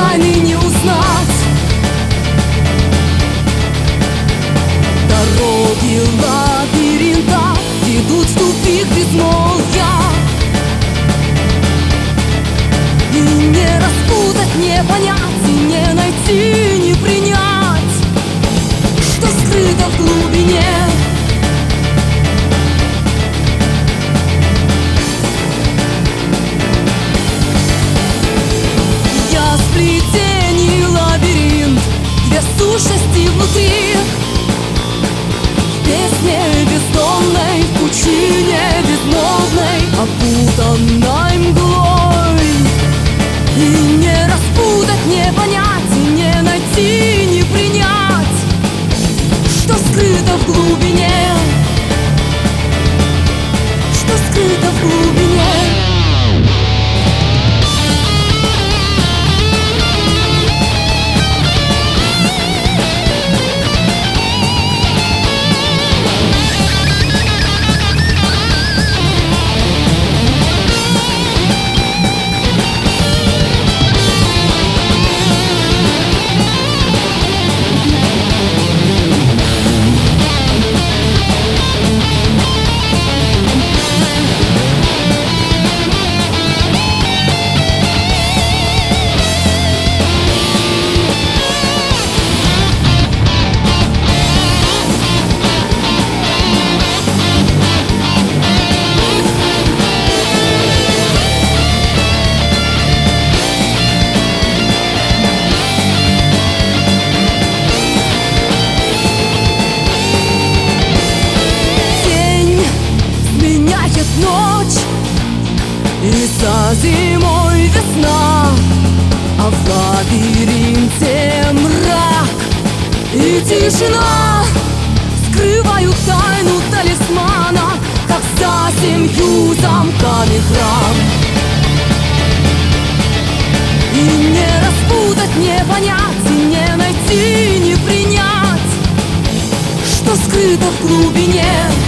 тайны не узнать. Дороги лабиринта ведут в тупик безмолвия, и не распутать, не понять, и не найти, не принять, что скрыто в глубине. Я сплетений лабиринт, две сущности внутри, в песне бездомной, в пучине безмолвной, опутанной мглой. И не распутать, не понять, и не найти, не принять, что скрыто в глубине, что скрыто в глубине. Ночь, и за зимой весна, а в лабиринте мрак и тишина скрывают тайну талисмана, как за 7 замками храм. И не распутать, не понять, и не найти, не принять, что скрыто в глубине.